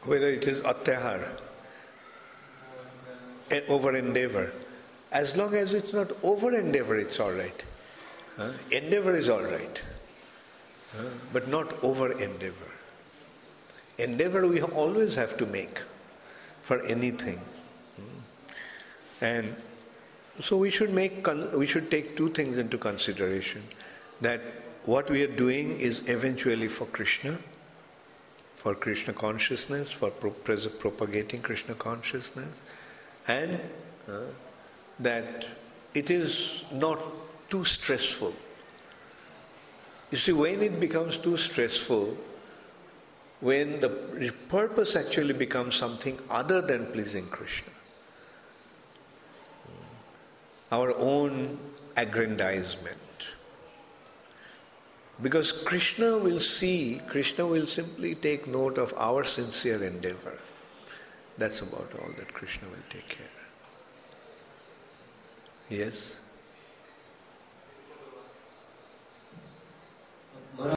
whether it is atyahar, over endeavor. As long as it's not over endeavor, it's all right. Endeavor is all right, but not over endeavor. Endeavor we always have to make for anything. And so we should take two things into consideration. That what we are doing is eventually for Krishna consciousness, for propagating Krishna consciousness, and that it is not too stressful. You see, when it becomes too stressful, when the purpose actually becomes something other than pleasing Krishna, our own aggrandizement. Because Krishna will simply take note of our sincere endeavor. That's about all that Krishna will take care of. Yes?